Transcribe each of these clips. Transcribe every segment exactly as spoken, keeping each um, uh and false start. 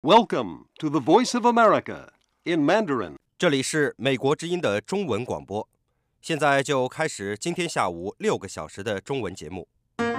Welcome to the Voice of America in Mandarin. 这里是美国之音的中文广播，现在就开始今天下午六个小时的中文节目。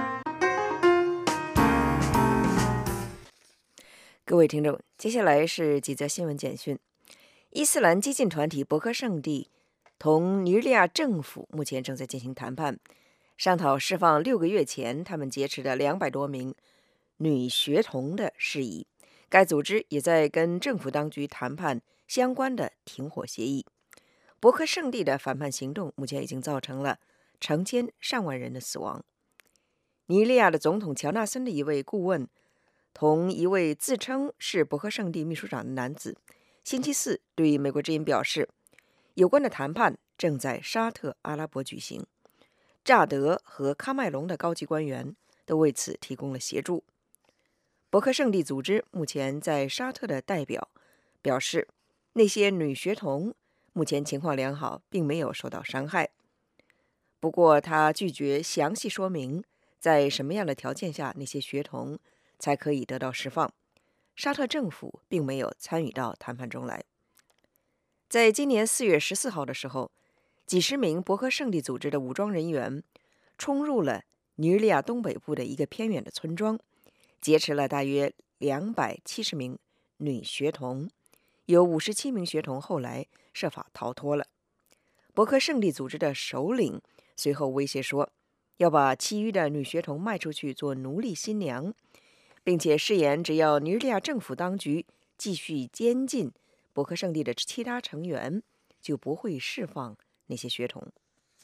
各位听众，接下来是几则新闻简讯。伊斯兰激进团体博克圣地同尼日利亚政府目前正在进行谈判，商讨释放六个月前他们劫持的两百多名女学童的事宜。该组织也在跟政府当局谈判相关的停火协议。博克圣地的反叛行动目前已经造成了成千上万人的死亡。尼日利亚的总统乔纳森的一位顾问同一位自称是博克圣地秘书长的男子星期四对美国之音表示，有关的谈判正在沙特阿拉伯举行，乍得和喀麦隆的高级官员都为此提供了协助。博克圣地组织目前在沙特的代表表示，那些女学童目前情况良好，并没有受到伤害。不过他拒绝详细说明在什么样的条件下那些学童才可以得到释放。沙特政府并没有参与到谈判中来。在今年四月十四号的时候，几十名博克圣地组织的武装人员冲入了尼日利亚东北部的一个偏远的村庄，劫持了大约两百七十名女学童，有五十七名学童后来设法逃脱了。博克圣地组织的首领随后威胁说，要把其余的女学童卖出去做奴隶新娘，并且誓言只要尼日利亚政府当局继续监禁博克圣地的其他成员，就不会释放那些学童。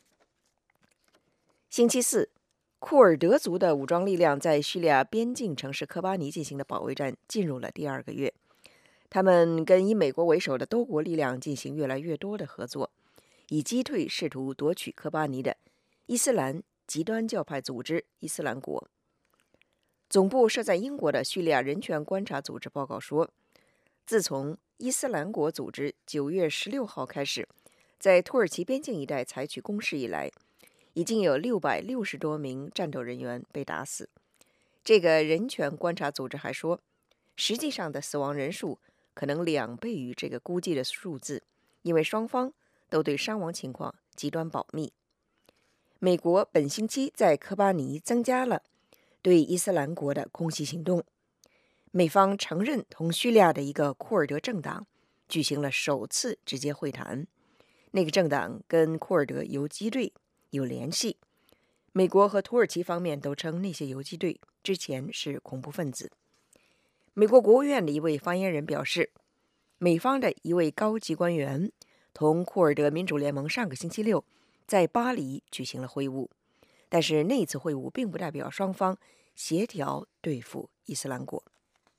星期四，库尔德族的武装力量在叙利亚边境城市科巴尼进行的保卫战进入了第二个月。他们跟以美国为首的多国力量进行越来越多的合作，以击退试图夺取科巴尼的伊斯兰极端教派组织伊斯兰国。总部设在英国的叙利亚人权观察组织报告说，自从伊斯兰国组织九月十六号开始在土耳其边境一带采取攻势以来，已经有六百六十多名战斗人员被打死。这个人权观察组织还说，实际上的死亡人数可能两倍于这个估计的数字，因为双方都对伤亡情况极端保密。美国本星期在科巴尼增加了对伊斯兰国的空袭行动。美方承认同叙利亚的一个库尔德政党举行了首次直接会谈，那个政党跟库尔德游击队有联系。美国和土耳其方面都称那些游击队之前是恐怖分子。美国国务院的一位发言人表示，美方的一位高级官员同库尔德民主联盟上个星期六在巴黎举行了会晤，但是那次会晤并不代表双方协调对付伊斯兰国。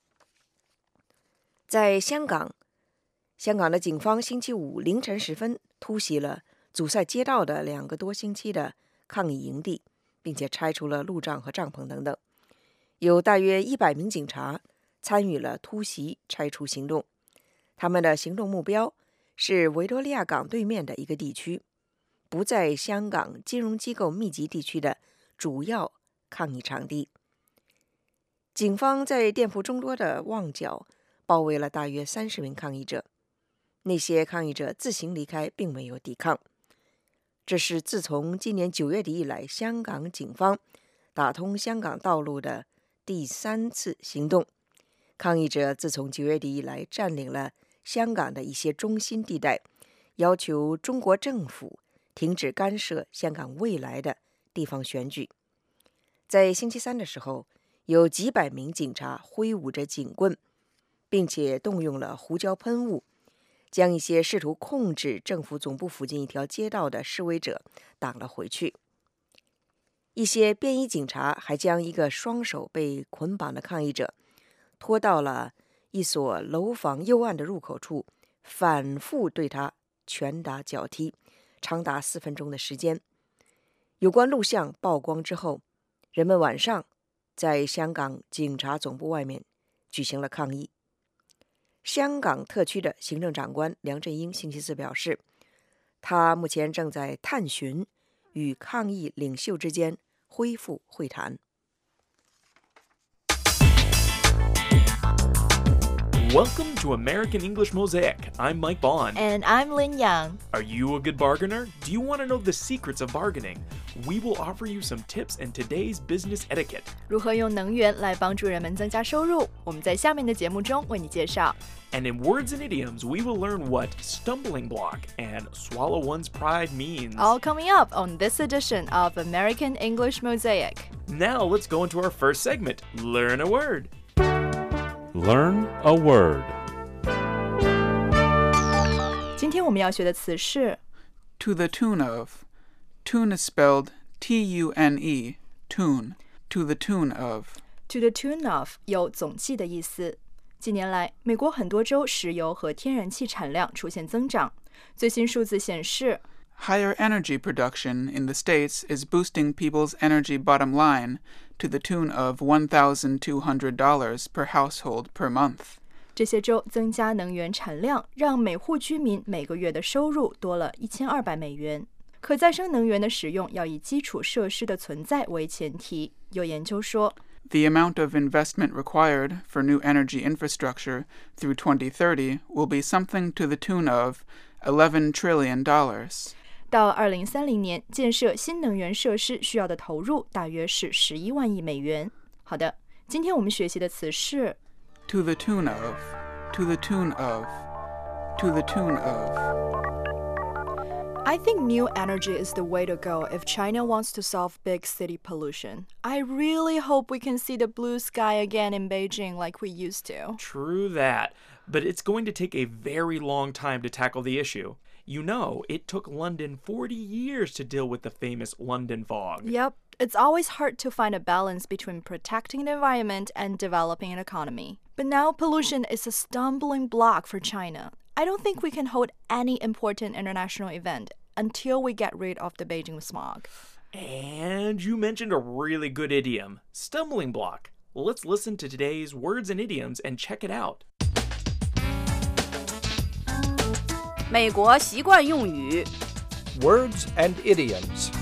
在香港，香港的警方星期五凌晨时分突袭了阻塞街道的两个多星期的抗议营地，并且拆除了路障和帐篷等等。有大约一百名警察参与了突袭拆除行动，他们的行动目标是维多利亚港对面的一个地区，不在香港金融机构密集地区的主要抗议场地。警方在店铺众多的旺角包围了大约三十名抗议者，那些抗议者自行离开，并没有抵抗。这是自从今年九月底以来，香港警方打通香港道路的第三次行动。抗议者自从九月底以来占领了香港的一些中心地带，要求中国政府停止干涉香港未来的地方选举。在星期三的时候，有几百名警察挥舞着警棍，并且动用了胡椒喷雾，将一些试图控制政府总部附近一条街道的示威者挡了回去。一些便衣警察还将一个双手被捆绑的抗议者拖到了一所楼房幽暗的入口处，反复对他拳打脚踢，长达四分钟的时间。有关录像曝光之后，人们晚上在香港警察总部外面举行了抗议。香港特区的行政长官梁振英星期四表示，他目前正在探寻与抗议领袖之间恢复会谈。 Welcome to American English Mosaic. I'm Mike Bond. And I'm Lin Yang. Are you a good bargainer? Do you want to know the secrets of bargaining? We will offer you some tips in today's business etiquette. 如何用能源来帮助人们增加收入？我们在下面的节目中为你介绍。 And in words and idioms, we will learn what stumbling block and swallow one's pride means. All coming up on this edition of American English Mosaic. Now let's go into our first segment, Learn a Word. Learn a word. 今天我们要学的词是 To the tune of. Tune is spelled T U N E, tune, to the tune of. to the tune of 有总计的意思。近年来，美国很多州石油和天然气产量出现增长。最新数字显示 Higher energy production in the States is boosting people's energy bottom line to the tune of one thousand two hundred dollars per household per month. 这些州增加能源产量，让每户居民每个月的收入多了一千二百美元。可再生能源的使用要以基础设施的存在为前提。有研究说 The amount of investment required for new energy infrastructure through twenty thirty will be something to the tune of eleven trillion dollars. 到二零三零年，建设新能源设施需要的投入大约是十一万亿美元。好的，今天我们学习的词是 To the tune of, to the tune of, to the tune of. I think new energy is the way to go if China wants to solve big city pollution. I really hope we can see the blue sky again in Beijing like we used to. True that, but it's going to take a very long time to tackle the issue. You know, it took London forty years to deal with the famous London fog. Yep, it's always hard to find a balance between protecting the environment and developing an economy. But now pollution is a stumbling block for China. I don't think we can hold any important international event until we get rid of the Beijing smog. And you mentioned a really good idiom, stumbling block. Let's listen to today's words and idioms and check it out. 美国习惯用语 Words and idioms.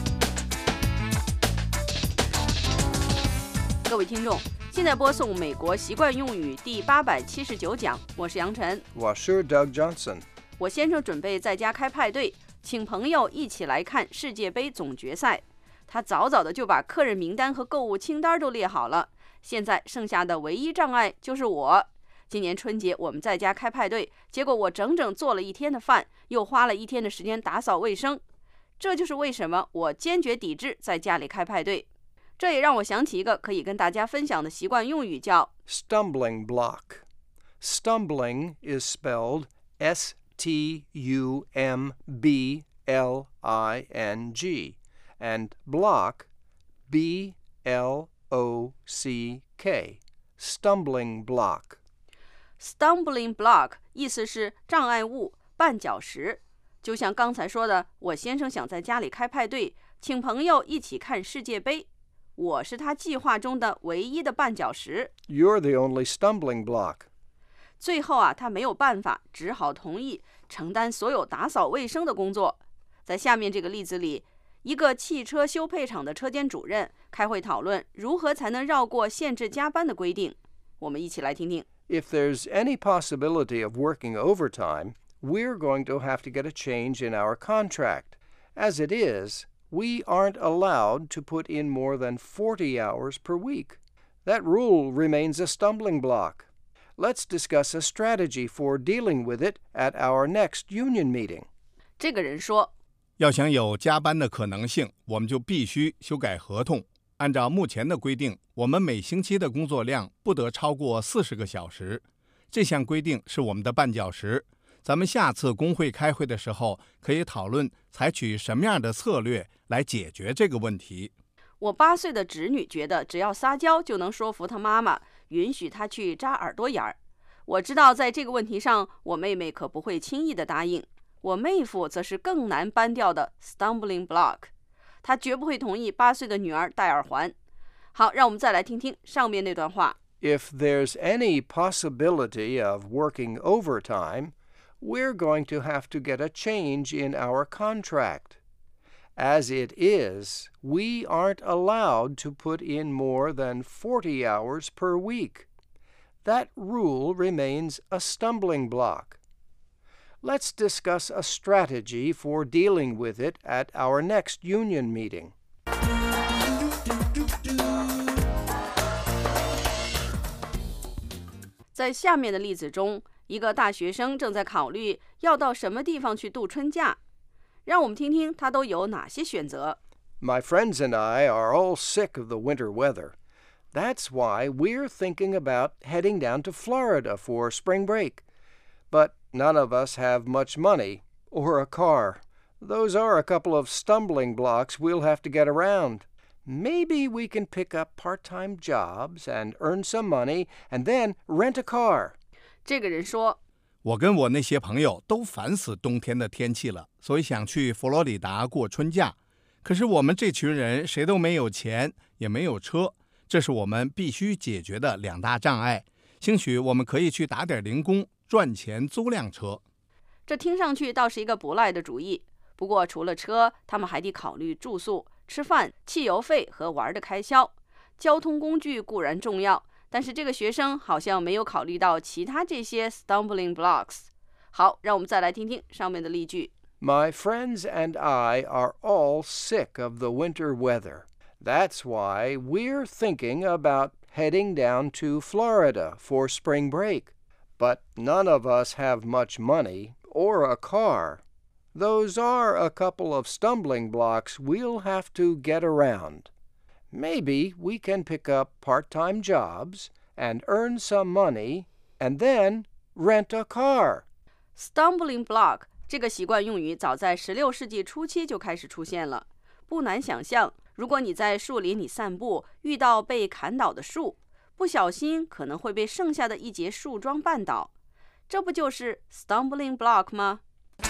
各位听众，现在播送美国习惯用语第八百七十九讲，我是杨晨。 我是 Doug Johnson. 我先生准备在家开派对，请朋友一起来看世界杯总决赛。他早早的就把客人名单和购物清单都列好了，现在剩下的唯一障碍就是我。今年春节我们在家开派对，结果我整整做了一天的饭，又花了一天的时间打扫卫生。这就是为什么我坚决抵制在家里开派对。这也让我想起一个可以跟大家分享的习惯用语，叫 Stumbling block. Stumbling is spelled S T U M B L I N G, and block, B L O C K. Stumbling block. stumbling block 意思是障碍物、绊脚石。就像刚才说的，我先生想在家里开派对，请朋友一起看世界杯。我是他计划中的唯一的绊脚石。 You're the only stumbling block. 最后啊，他没有办法，只好同意承担所有打扫卫生的工作。在下面这个例子里，一个汽车修配厂的车间主任开会讨论如何才能绕过限制加班的规定。我们一起来听听。 If there's any possibility of working overtime, we're going to have to get a change in our contract. As it is, we aren't allowed to put in more than forty hours per week. That rule remains a stumbling block. Let's discuss a strategy for dealing with it at our next union meeting. 这个人说， 要想有加班的可能性，我们就必须修改合同。按照目前的规定，我们每星期的工作量不得超过四十个小时。这项规定是我们的绊脚石。咱们下次工会开会的时候，可以讨论采取什么样的策略来解决这个问题。 我八岁的侄女觉得只要撒娇就能说服她妈妈，允许她去扎耳朵眼儿。我知道在这个问题上，我妹妹可不会轻易的答应。我妹夫则是更难搬掉的 stumbling block， 他绝不会同意八岁的女儿戴耳环。好，让我们再来听听上面那段话。 If there's any possibility of working overtime, we're going to have to get a change in our contract. As it is, we aren't allowed to put in more than forty hours per week. that rule remains a stumbling block. Let's discuss a strategy for dealing with it at our next union meeting. 在下面的例子中，一个大学生正在考虑要到什么地方去度春假。让我们听听他都有哪些选择。 My friends and I are all sick of the winter weather. That's why we're thinking about heading down to Florida for spring break. But none of us have much money or a car. Those are a couple of stumbling blocks we'll have to get around. Maybe we can pick up part-time jobs and earn some money and then rent a car. 这个人说， 我跟我那些朋友都烦死冬天的天气了，所以想去佛罗里达过春假。可是我们这群人谁都没有钱，也没有车，这是我们必须解决的两大障碍。兴许我们可以去打点零工，赚钱租辆车。 这听上去倒是一个不赖的主意。不过除了车，他们还得考虑住宿、吃饭、汽油费和玩的开销。交通工具固然重要，但是这个学生好像没有考虑到其他这些 stumbling blocks。好，让我们再来听听上面的例句。 My friends and I are all sick of the winter weather. That's why we're thinking about heading down to Florida for spring break. But none of us have much money or a car. Those are a couple of stumbling blocks we'll have to get around. Maybe we can pick up part-time jobs and earn some money and then rent a car. Stumbling block 这个习惯用语早在十六世纪初期就开始出现了。不难想象，如果你在树林里散步，遇到被砍倒的树，不小心可能会被剩下的一节树桩绊倒，这不就是 stumbling block 吗？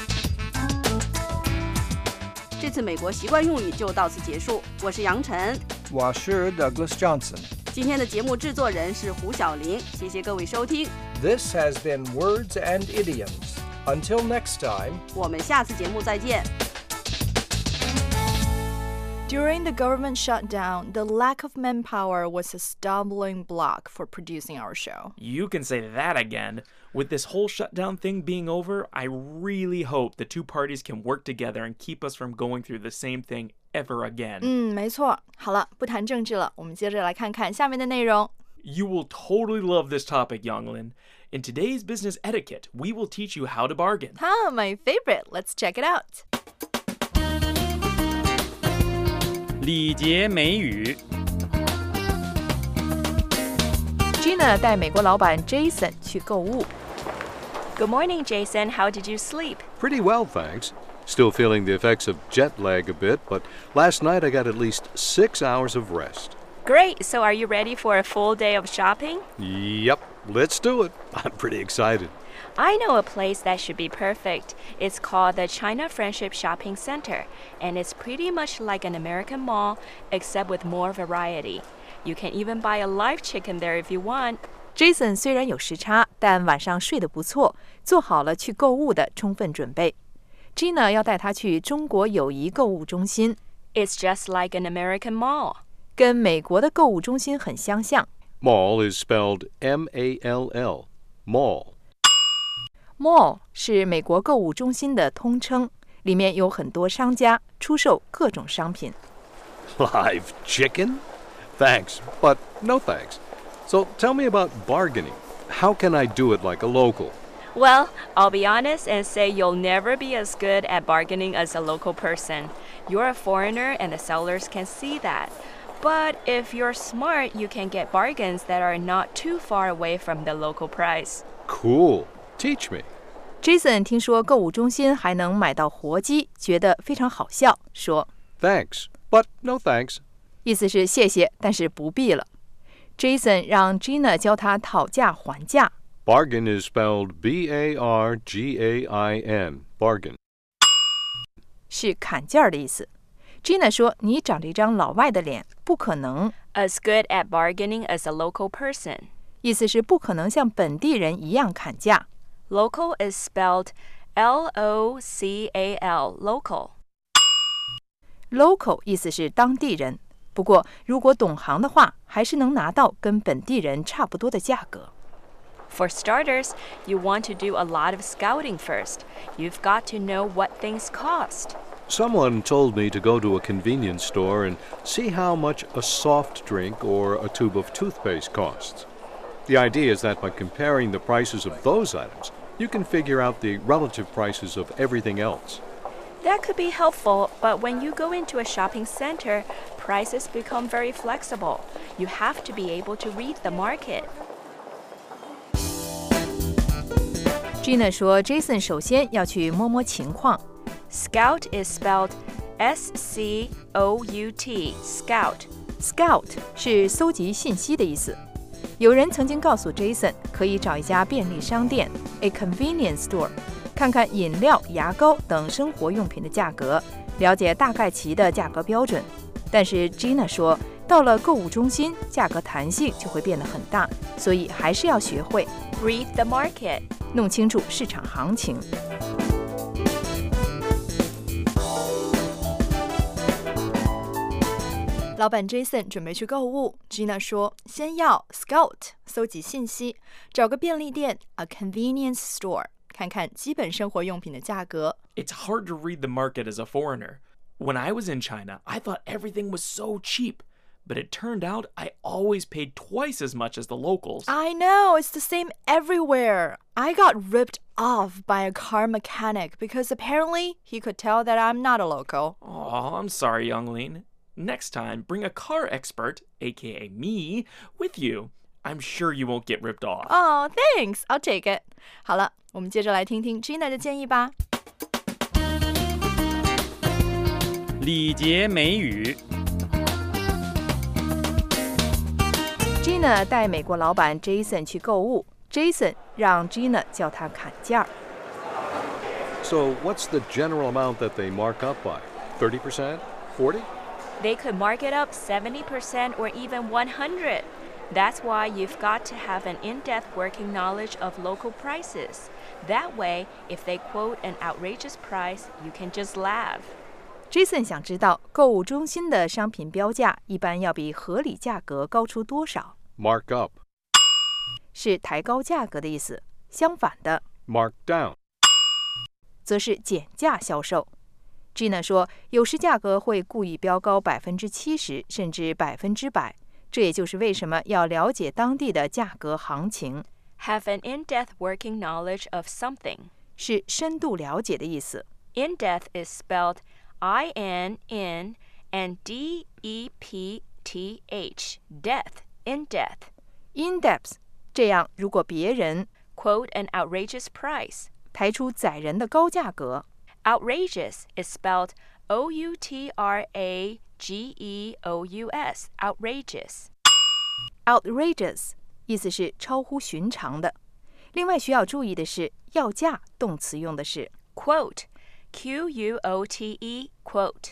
这次美国习惯用语就到此结束。我是杨晨， 我是 Douglas Johnson。 今天的节目制作人是胡小玲，谢谢各位收听。 This has been Words and Idioms. Until next time, 我们下次节目再见。 During the government shutdown, the lack of manpower was a stumbling block for producing our show. You can say that again. With this whole shutdown thing being over, I really hope the two parties can work together and keep us from going through the same thing ever again. 嗯，没错。好了，不谈政治了，我们接着来看看下面的内容。 You will totally love this topic, Younglin. In today's business etiquette, we will teach you how to bargain. Ah, my favorite. Let's check it out. 礼节美语。 Gina 带美国老板 Jason 去购物。 Good morning, Jason. How did you sleep? Pretty well, thanks. Still feeling the effects of jet lag a bit, but last night I got at least six hours of rest. Great. So are you ready for a full day of shopping? Yep, let's do it. I'm pretty excited. I know a place that should be perfect. It's called the China Friendship Shopping Center, and it's pretty much like an American mall, except with more variety. You can even buy a live chicken there if you want. Jason 虽然有时差，但晚上睡得不错，做好了去购物的充分准备。Gina 要带他去中国友谊购物中心。 It's just like an American mall. 跟美国的购物中心很相像。 Mall is spelled M A L L. Mall. Mall 是美国购物中心的通称，里面有很多商家出售各种商品。 Live chicken? Thanks, but no thanks. So tell me about bargaining. How can I do it like a local? Well, I'll be honest and say you'll never be as good at bargaining as a local person. You're a foreigner and the sellers can see that. But if you're smart, you can get bargains that are not too far away from the local price. Cool. Teach me. Jason 听说购物中心还能买到活鸡，觉得非常好笑，说 Thanks, but no thanks. 意思是谢谢，但是不必了。Jason 让 Gina 教他讨价还价。 Bargain is spelled B A R G A I N. Bargain. 是砍价的意思。Gina 说：“你长着一张老外的脸，不可能 as good at bargaining as a local person. 意思是不可能像本地人一样砍价。 Local is spelled L O C A L. Local. Local 意思是当地人，不过如果懂行的话，还是能拿到跟本地人差不多的价格。 For starters, you want to do a lot of scouting first. You've got to know what things cost. Someone told me to go to a convenience store and see how much a soft drink or a tube of toothpaste costs. The idea is that by comparing the prices of those items, you can figure out the relative prices of everything else. That could be helpful, but when you go into a shopping center, prices become very flexible. You have to be able to read the market. Gina 说 Jason 首先要去摸摸情况。 Scout is spelled S C O U T, scout. Scout 是搜集信息的意思。有人曾经告诉 Jason 可以找一家便利商店 a convenience store 看看饮料、牙膏等生活用品的价格，了解大概齐的价格标准。但是 Gina 说到了购物中心，价格弹性就会变得很大，所以还是要学会 read the market， 弄清楚市场行情。 老板 Jason 准备去购物 ，Gina 说先要 scout 搜集信息，找个便利店 a convenience store 看看基本生活用品的价格。 It's hard to read the market as a foreigner. When I was in China, I thought everything was so cheap, but it turned out I always paid twice as much as the locals. I know, it's the same everywhere. I got ripped off by a car mechanic because apparently he could tell that I'm not a local. Oh, I'm sorry, Youngling. Next time, bring a car expert, aka me, with you. I'm sure you won't get ripped off. Oh, thanks. I'll take it. 好了，我们接着来听听 Gina 的建议吧。 礼节美语。 Gina 带美国老板 Jason 去购物 ，Jason 让 Gina 叫他砍价。 So what's the general amount that they mark up by? thirty percent? forty? They could mark it up seventy percent or even one hundred. That's why you've got to have an in-depth working knowledge of local prices. That way, if they quote an outrageous price, you can just laugh. Jason 想知道购物中心的商品标价一般要比合理价格高出多少。 Mark up 是抬高价格的意思，相反的 Mark down 则是减价销售。Gina 说，有时价格会故意标高百分之七十，甚至百分之百。这也就是为什么要了解当地的价格行情。 Have an in-depth working knowledge of something 是深度了解的意思。 In-depth is spelled I N N and D E P T H, depth, in-depth. In-depth 这样，如果别人 quote an outrageous price 抬出宰人的高价格。 Outrageous is spelled O U T R A G E O U S, outrageous. Outrageous 意思是超乎寻常的。另外需要注意的是，要价动词用的是 quote, Q U O T E, quote.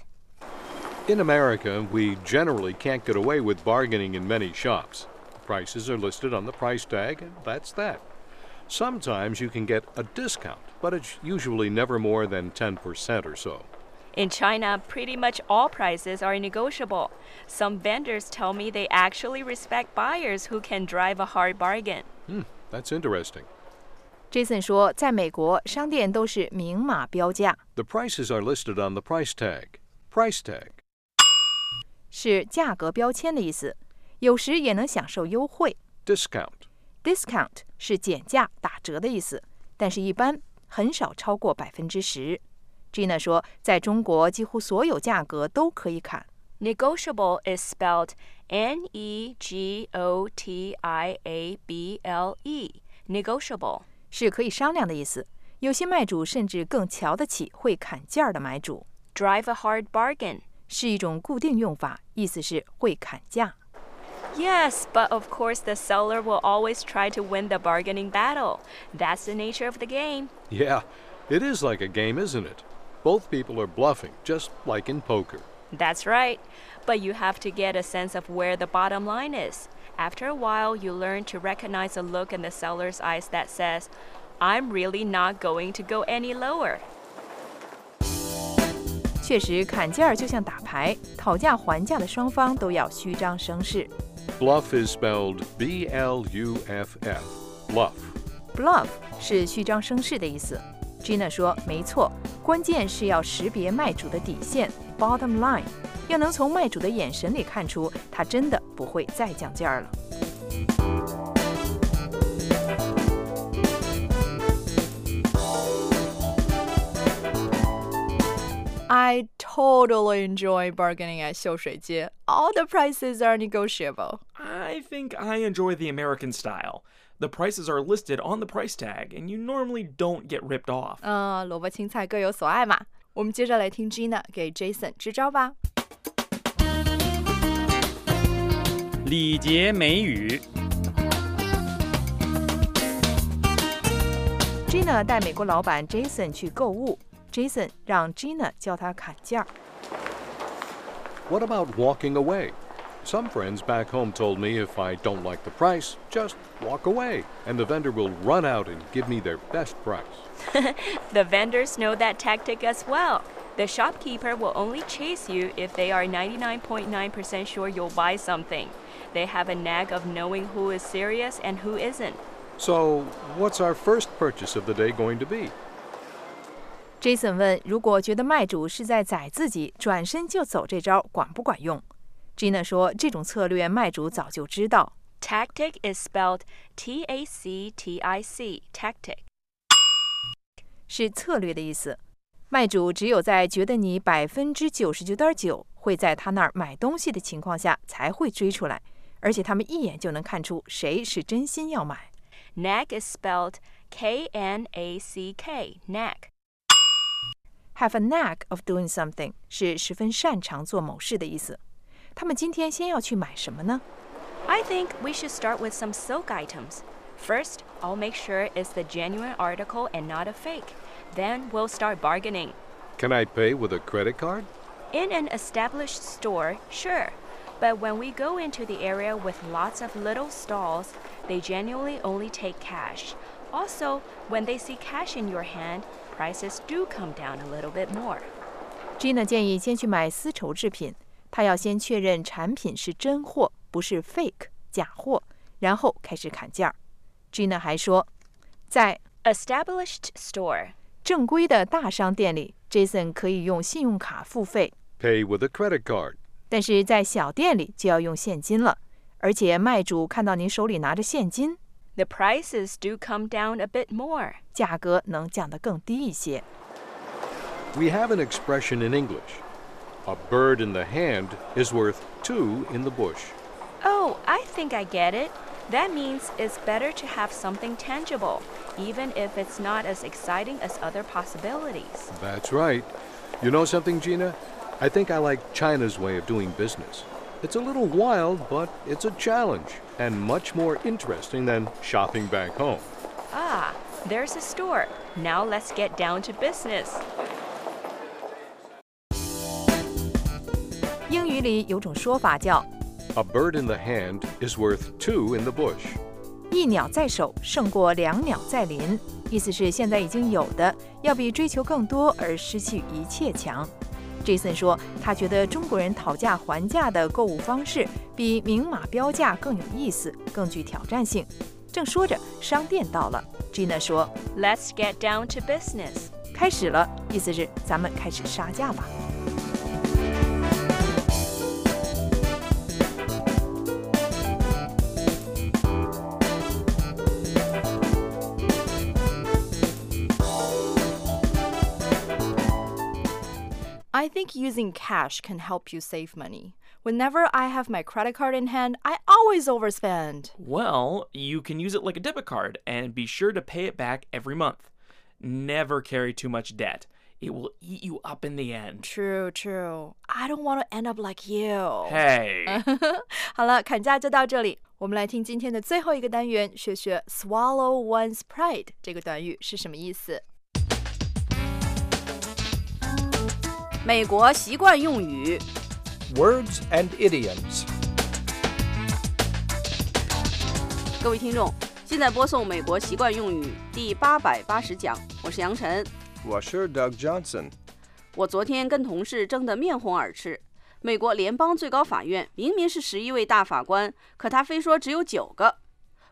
In America, we generally can't get away with bargaining in many shops. The prices are listed on the price tag, and that's that. Sometimes you can get a discount, but it's usually never more than ten percent or so. In China, pretty much all prices are negotiable. Some vendors tell me they actually respect buyers who can drive a hard bargain. Hmm, that's interesting. Jason 说，在美国，商店都是明码标价。 The prices are listed on the price tag. Price tag 是价格标签的意思，有时也能享受优惠。 Discount Discount 是减价、打折的意思，但是一般很少超过百分之十。Gina 说，在中国几乎所有价格都可以砍。 Negotiable is spelled N E G O T I A B L E. Negotiable 是可以商量的意思。有些卖主甚至更瞧得起会砍价的买主。 Drive a hard bargain 是一种固定用法，意思是会砍价。 Yes, but of course the seller will always try to win the bargaining battle. That's the nature of the game. Yeah, it is like a game, isn't it? Both people are bluffing, just like in poker. That's right. But you have to get a sense of where the bottom line is. After a while, you learn to recognize a look in the seller's eyes that says, I'm really not going to go any lower. 确实，砍价就像打牌，讨价还价的双方都要虚张声势。 Bluff is spelled B L U F F. Bluff. bluff 是虚张声势的意思。Gina 说，没错，关键是要识别卖主的底线 bottom line， 要能从卖主的眼神里看出他真的不会再降价了。 I totally enjoy bargaining at 秀水街. All the prices are negotiable. I think I enjoy the American style. The prices are listed on the price tag, and you normally don't get ripped off. 嗯，萝卜青菜各有所爱嘛。我们接着来听 Gina 给 Jason 支招吧。 礼节美语。 Gina 带美国老板 Jason 去购物。Jason 让 Gina 教他砍价。 What about walking away? Some friends back home told me if I don't like the price, just walk away, and the vendor will run out and give me their best price. The vendors know that tactic as well. The shopkeeper will only chase you if they are ninety-nine point nine percent sure you'll buy something. They have a knack of knowing who is serious and who isn't. So, what's our first purchase of the day going to be? Jason 问，如果觉得卖主是在宰自己，转身就走这招管不管用？ Gina 说，这种策略卖主早就知道。 Tactic is spelled T A C T I C, tactic. 是策略的意思。卖主只有在觉得你百分之九十九点九会在他那儿买东西的情况下，才会追出来，而且他们一眼就能看出谁是真心要买。 Knack is spelled K N A C K, knack. Have a knack of doing something 是十分擅长做某事的意思。他们今天先要去买什么呢？ I think we should start with some silk items. First, I'll make sure it's the genuine article and not a fake. Then we'll start bargaining. Can I pay with a credit card? In an established store, sure. But when we go into the area with lots of little stalls, they genuinely only take cash. Also, when they see cash in your hand, prices do come down a little bit more. Gina 建议先去买丝绸制品，她要先确认产品是真货，不是 fake 假货，然后开始砍价。Gina 还说，在 established store 正规的大商店里 ，Jason 可以用信用卡付费 ，pay with a credit card。 但是在小店里就要用现金了，而且卖主看到你手里拿着现金。 The prices do come down a bit more. 价格能降得更低一些。 We have an expression in English. A bird in the hand is worth two in the bush. Oh, I think I get it. That means it's better to have something tangible, even if it's not as exciting as other possibilities. That's right. You know something, Gina? I think I like China's way of doing business. It's a little wild, but it's a challenge, and much more interesting than shopping back home. Ah, there's a store. Now let's get down to business. 英语里有种说法叫 A bird in the hand is worth two in the bush. 一鸟在手胜过两鸟在林，意思是现在已经有的要比追求更多而失去一切强。Jason 说，他觉得中国人讨价还价的购物方式比明码标价更有意思，更具挑战性。正说着，商店到了 ，Gina 说 ，Let's get down to business. 开始了，意思是咱们开始杀价吧。 I think using cash can help you save money. Whenever I have my credit card in hand, I always overspend. Well, you can use it like a debit card and be sure to pay it back every month. Never carry too much debt. It will eat you up in the end. True, true. I don't want to end up like you. Hey. 好了，砍价就到这里。我们来听今天的最后一个单元，学学 swallow one's pride 这个短语是什么意思。 美国习惯用语 Words and idioms. 各位听众，现在播送美国习惯用语第八百八十讲，我是杨晨， 我是 Doug Johnson。 我昨天跟同事争得面红耳赤。美国联邦最高法院明明是十一位大法官，可他非说只有九个。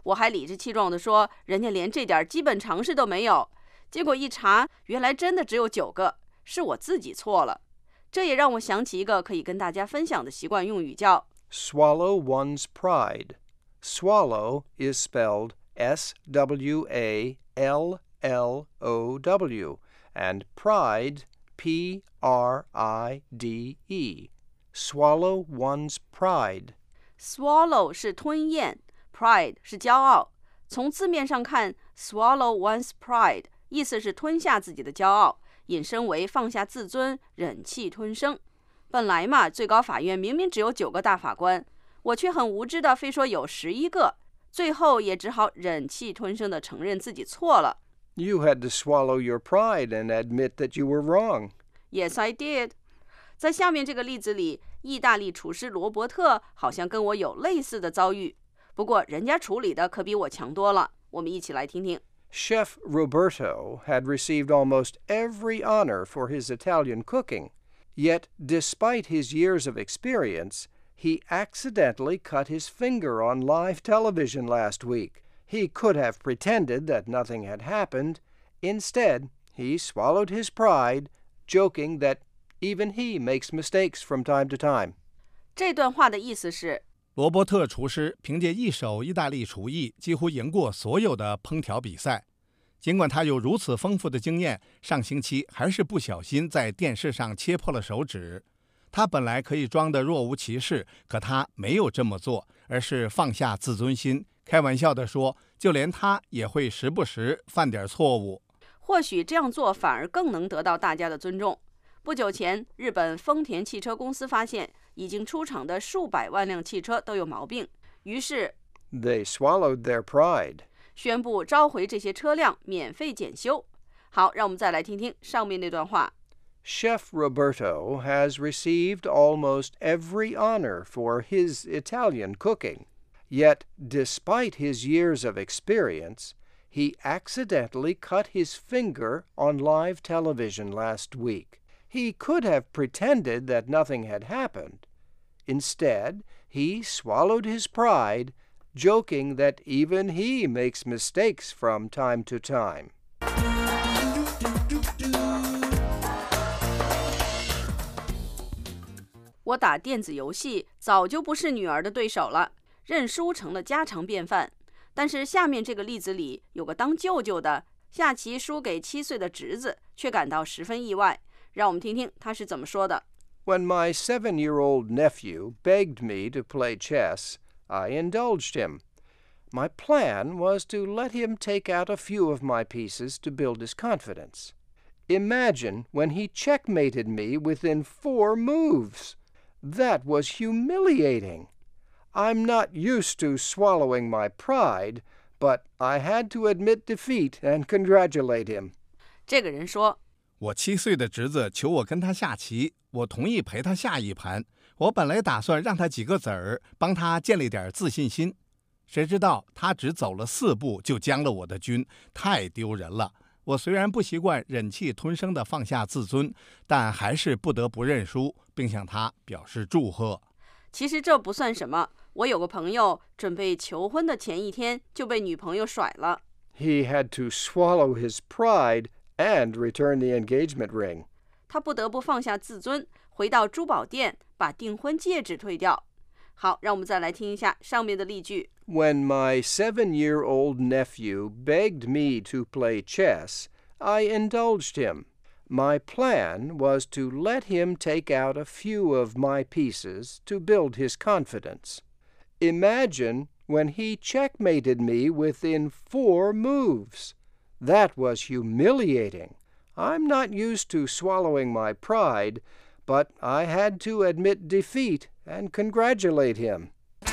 我还理直气壮地说，人家连这点基本常识都没有。结果一查，原来真的只有九个，是我自己错了。这也让我想起一个可以跟大家分享的习惯用语，叫 swallow one's pride. Swallow is spelled S W A L L O W, and pride, P R I D E. Swallow one's pride. Swallow 是吞咽， pride 是骄傲。从字面上看， swallow one's pride 意思是吞下自己的骄傲，引申为放下自尊，忍气吞声。本来嘛，最高法院明明只有九个大法官，我却很无知的非说有十一个，最后也只好忍气吞声的承认自己错了。 You had to swallow your pride and admit that you were wrong. Yes, I did. 在下面这个例子里，意大利厨师罗伯特好像跟我有类似的遭遇，不过人家处理的可比我强多了。我们一起来听听。 Chef Roberto had received almost every honor for his Italian cooking, yet despite his years of experience, he accidentally cut his finger on live television last week. He could have pretended that nothing had happened. Instead, he swallowed his pride, joking that even he makes mistakes from time to time. 这段话的意思是， 罗伯特厨师凭借一手意大利厨艺，几乎赢过所有的烹调比赛。尽管他有如此丰富的经验，上星期还是不小心在电视上切破了手指。他本来可以装得若无其事，可他没有这么做，而是放下自尊心，开玩笑地说，就连他也会时不时犯点错误。 或许这样做反而更能得到大家的尊重。不久前，日本丰田汽车公司发现已经出厂的数百万辆汽车都有毛病，于是 They swallowed their pride. 宣布召回这些车辆免费检修。好，让我们再来听听上面那段话。 Chef Roberto has received almost every honor for his Italian cooking, yet despite his years of experience, he accidentally cut his finger on live television last week. He could have pretended that nothing had happened. Instead, he swallowed his pride, joking that even he makes mistakes from time to time. 我打电子游戏早就不是女儿的对手了，认输成了家常便饭。但是下面这个例子里有个当舅舅的，下棋输给七岁的侄子，却感到十分意外。让我们听听他是怎么说的。 When my seven-year-old nephew begged me to play chess, I indulged him. My plan was to let him take out a few of my pieces to build his confidence. Imagine when he checkmated me within four moves. That was humiliating. I'm not used to swallowing my pride, but I had to admit defeat and congratulate him. 这个人说， 我七岁的侄子求我跟他下棋，我同意陪他下一盘。我本来打算让他几个子儿，帮他建立点自信心。谁知道他只走了四步就将了我的军，太丢人了。我虽然不习惯忍气吞声地放下自尊，但还是不得不认输，并向他表示祝贺。 其实这不算什么。我有个朋友准备求婚的前一天就被女朋友甩了。 He had to swallow his pride and return the engagement ring. 他不得不放下自尊，回到珠宝店把订婚戒指退掉。好，让我们再来听一下上面的例句。 When my seven-year-old nephew begged me to play chess, I indulged him. My plan was to let him take out a few of my pieces to build his confidence. Imagine when he checkmated me within four moves. That was humiliating. I'm not used to swallowing my pride, but I had to admit defeat and congratulate him.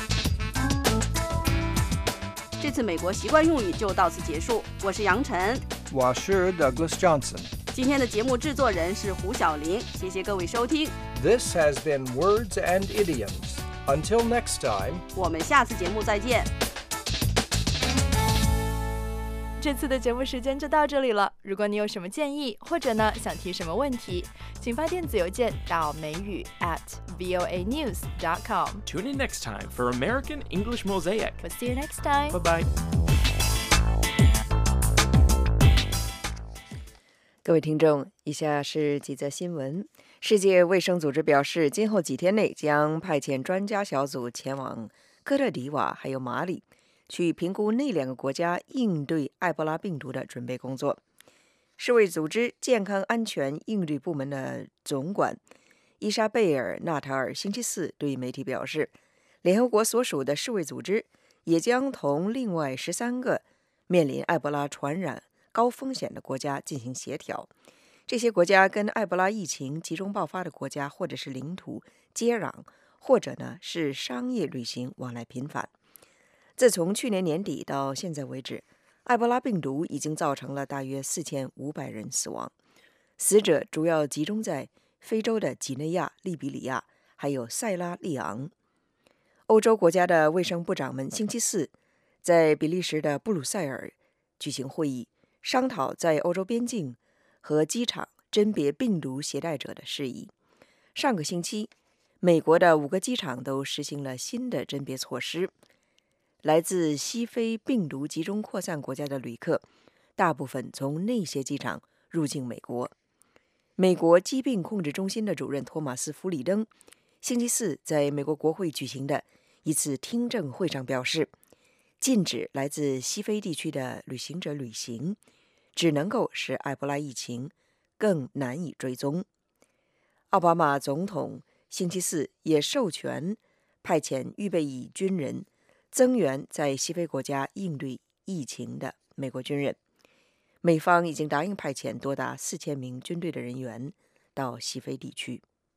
这次美国习惯用语就到此结束。我是杨晨， 我是 Douglas Johnson。 今天的节目制作人是胡小玲，谢谢各位收听。 This has been Words and Idioms. Until next time, 我们下次节目再见。 这次的节目时间就到这里了。如果你有什么建议，或者呢想提什么问题，请发电子邮件到美语 at voa news dot com。 Tune in next time for American English Mosaic. We'll see you next time. Bye bye. 各位听众，以下是几则新闻。世界卫生组织表示，今后几天内将派遣专家小组前往科特迪瓦还有马里，去评估那两个国家应对埃博拉病毒的准备工作。世卫组织健康安全应对部门的总管伊莎贝尔·纳塔尔星期四对媒体表示，联合国所属的世卫组织也将同另外十三个面临埃博拉传染高风险的国家进行协调。这些国家跟埃博拉疫情集中爆发的国家或者是领土接壤，或者呢是商业旅行往来频繁。自从去年年底到现在为止，埃博拉病毒已经造成了大约四千五百人死亡，死者主要集中在非洲的几内亚、利比里亚还有塞拉利昂。欧洲国家的卫生部长们星期四在比利时的布鲁塞尔举行会议，商讨在欧洲边境和机场甄别病毒携带者的事宜。上个星期，美国的五个机场都实行了新的甄别措施。来自西非病毒集中扩散国家的旅客，大部分从那些机场入境美国。美国疾病控制中心的主任托马斯·弗里登星期四在美国国会举行的一次听证会上表示，禁止来自西非地区的旅行者旅行，只能够使埃博拉疫情更难以追踪。奥巴马总统星期四也授权派遣预备役军人增援在西非国家应对疫情的美国军人。美方已经答应派遣多达四千名军队的人员到西非地区。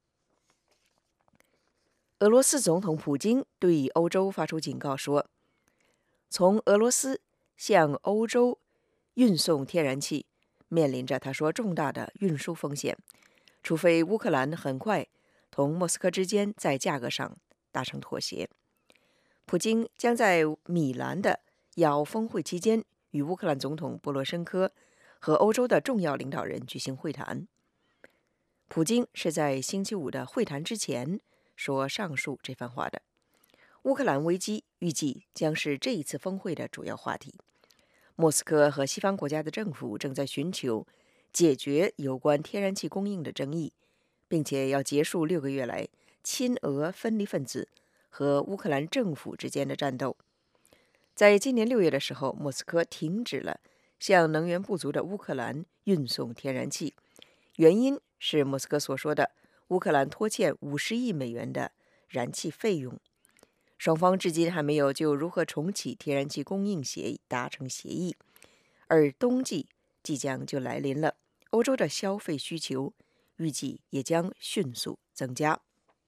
俄罗斯总统普京对欧洲发出警告说，从俄罗斯向欧洲运送天然气面临着他说重大的运输风险，除非乌克兰很快同莫斯科之间在价格上达成妥协。普京将在米兰的亚欧峰会期间与乌克兰总统波罗申科和欧洲的重要领导人举行会谈。普京是在星期五的会谈之前说上述这番话的。乌克兰危机预计将是这一次峰会的主要话题。莫斯科和西方国家的政府正在寻求解决有关天然气供应的争议，并且要结束六个月来亲俄分离分子和乌克兰政府之间的战斗。在今年六月的时候，莫斯科停止了向能源不足的乌克兰运送天然气，原因是莫斯科所说的乌克兰拖欠五十亿美元的燃气费用。双方至今还没有就如何重启天然气供应协议达成协议，而冬季即将就来临了，欧洲的消费需求预计也将迅速增加。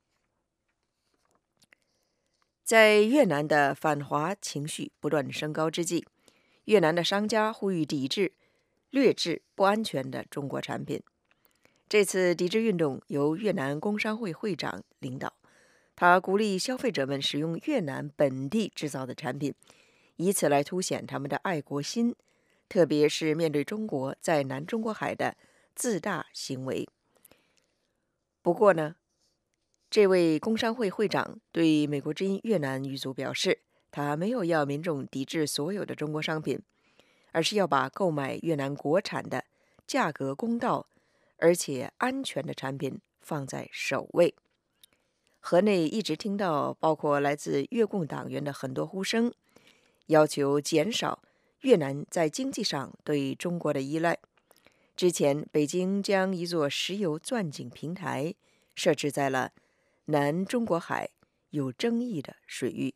在越南的反华情绪不断升高之际，越南的商家呼吁抵制劣质不安全的中国产品。这次抵制运动由越南工商会会长领导，他鼓励消费者们使用越南本地制造的产品，以此来凸显他们的爱国心，特别是面对中国在南中国海的自大行为。不过呢，这位工商会会长对美国之音越南语组表示，他没有要民众抵制所有的中国商品，而是要把购买越南国产的价格公道而且安全的产品放在首位。河内一直听到包括来自越共党员的很多呼声，要求减少越南在经济上对中国的依赖。之前，北京将一座石油钻井平台设置在了南中国海有争议的水域。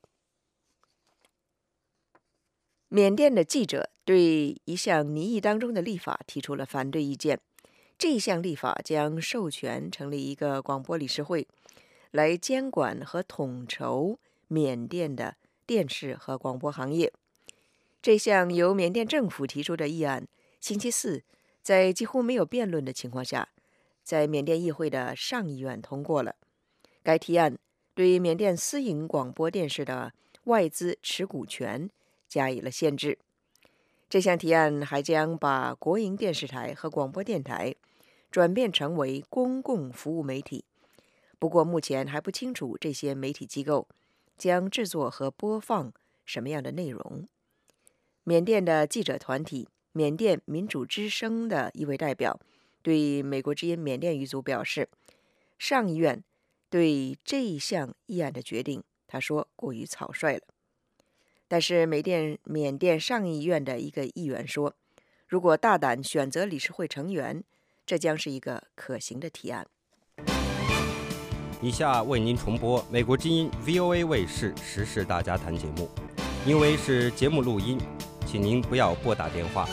缅甸的记者对一项拟议当中的立法提出了反对意见。这项立法将授权成立一个广播理事会，来监管和统筹缅甸的电视和广播行业。这项由缅甸政府提出的议案，星期四在几乎没有辩论的情况下，在缅甸议会的上议院通过了。该提案对缅甸私营广播电视的外资持股权加以了限制。 这项提案还将把国营电视台和广播电台转变成为公共服务媒体。不过目前还不清楚这些媒体机构将制作和播放什么样的内容。缅甸的记者团体缅甸民主之声的一位代表对美国之音缅甸语组表示，上议院对这一项议案的决定，他说过于草率了。但是缅甸缅甸上议院的一个议员说，如果大胆选择理事会成员，这将是一个可行的提案。 以下为您重播美国之音 V O A 卫视时事大家谈节目，因为是节目录音，请您不要拨打电话。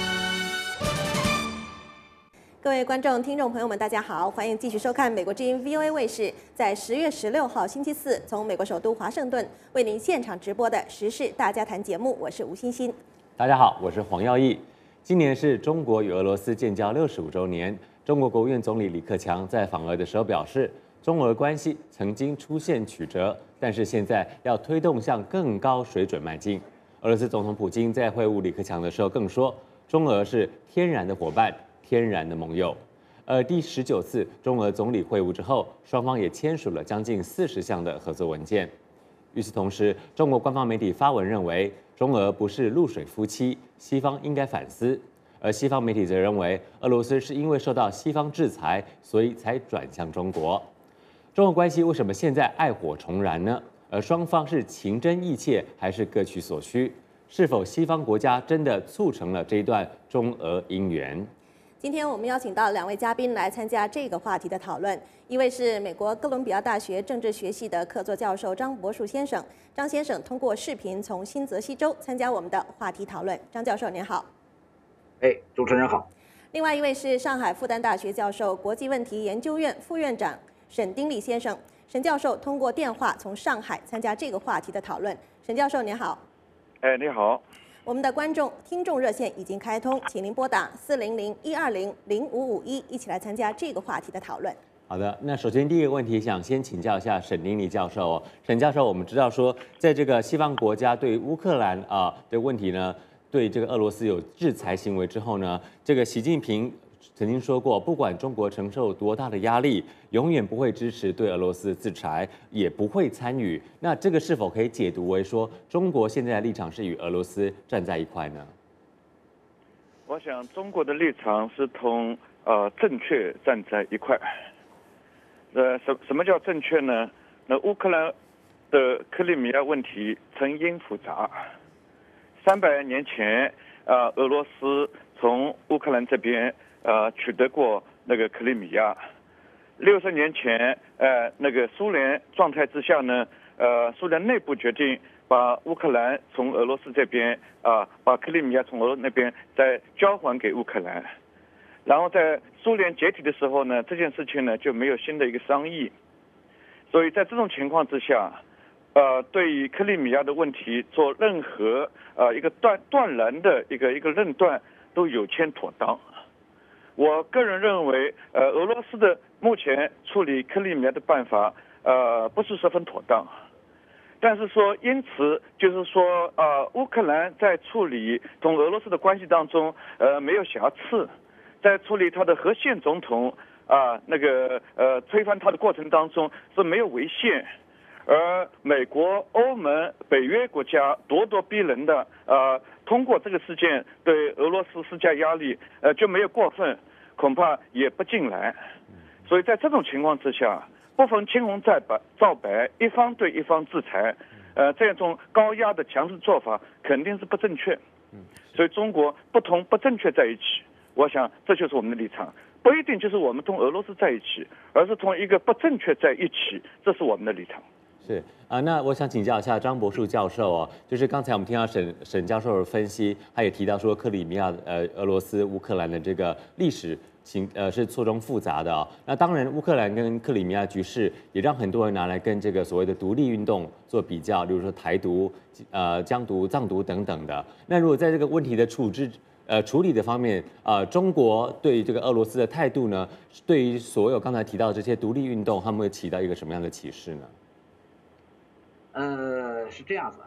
各位观众、听众朋友们，大家好，欢迎继续收看美国之音 V O A 卫视在十月十六号星期四从美国首都华盛顿为您现场直播的时事大家谈节目，我是吴欣欣。 大家好，我是黄耀义。今年是中国与俄罗斯建交六十五周年，中国国务院总理李克强在访俄的时候表示，中俄关系曾经出现曲折，但是现在要推动向更高水准迈进。俄罗斯总统普京在会晤李克强的时候更说，中俄是天然的伙伴，天然的盟友。而第十九次中俄总理会晤之后，双方也签署了将近四十项的合作文件。与此同时，中国官方媒体发文认为，中俄不是露水夫妻，西方应该反思。而西方媒体则认为，俄罗斯是因为受到西方制裁，所以才转向中国。中俄关系为什么现在爱火重燃呢？而双方是情真意切，还是各取所需？是否西方国家真的促成了这一段中俄姻缘？ 今天我们邀请到两位嘉宾来参加这个话题的讨论，一位是美国哥伦比亚大学政治学系的客座教授张博树先生。张先生通过视频从新泽西州参加我们的话题讨论。张教授您好。 哎，主持人好。 另外一位是上海复旦大学教授、国际问题研究院副院长沈丁立先生。沈教授通过电话从上海参加这个话题的讨论。沈教授您好。 哎，你好。 我们的观众听众热线已经开通，请您拨打四零零一二零零五五一，一起来参加这个话题的讨论。 好的，那首先第一个问题，想先请教一下沈丁立教授哦。沈教授，我们知道说，在这个西方国家对乌克兰啊、呃、的问题呢，对这个俄罗斯有制裁行为之后呢，这个习近平曾经说过，不管中国承受多大的压力，永远不会支持对俄罗斯制裁，也不会参与。那这个是否可以解读为说，中国现在的立场是与俄罗斯站在一块呢？ 我想中国的立场是同呃正确站在一块。呃，什什么叫正确呢？那乌克兰的克里米亚问题成因复杂。三百年前，呃，俄罗斯从乌克兰这边呃取得过那个克里米亚。六十年前，呃，那个苏联状态之下呢，呃，苏联内部决定把乌克兰从俄罗斯这边啊、呃，把克里米亚从俄罗斯那边再交还给乌克兰。然后在苏联解体的时候呢，这件事情呢就没有新的一个商议。所以在这种情况之下，呃，对于克里米亚的问题做任何呃一个断断然的一个一个论断都有欠妥当。我个人认为，呃，俄罗斯的目前处理克里米亚的办法，呃，不是十分妥当。但是说，因此就是说，呃，乌克兰在处理同俄罗斯的关系当中，呃，没有瑕疵，在处理他的核宪总统啊、呃，那个呃推翻他的过程当中是没有违宪。而美国、欧盟、北约国家咄咄逼人的呃，通过这个事件对俄罗斯施加压力，呃，就没有过分，恐怕也不尽然。所以在这种情况之下，不分青红皂白，皂白一方对一方制裁，呃，这种高压的强势做法肯定是不正确。所以中国不同不正确在一起，我想这就是我们的立场。不一定就是我们同俄罗斯在一起，而是同一个不正确在一起，这是我们的立场。 是啊，那我想请教一下张博树教授哦，就是刚才我们听到沈沈教授的分析，他也提到说克里米亚呃俄罗斯乌克兰的这个历史情呃是错综复杂的哦。那当然乌克兰跟克里米亚局势也让很多人拿来跟这个所谓的独立运动做比较，例如说台独、呃疆独、藏独等等的。那如果在这个问题的处置呃处理的方面，呃中国对这个俄罗斯的态度呢，对于所有刚才提到的这些独立运动，他们会起到一个什么样的启示呢？ 呃，是这样子啊，我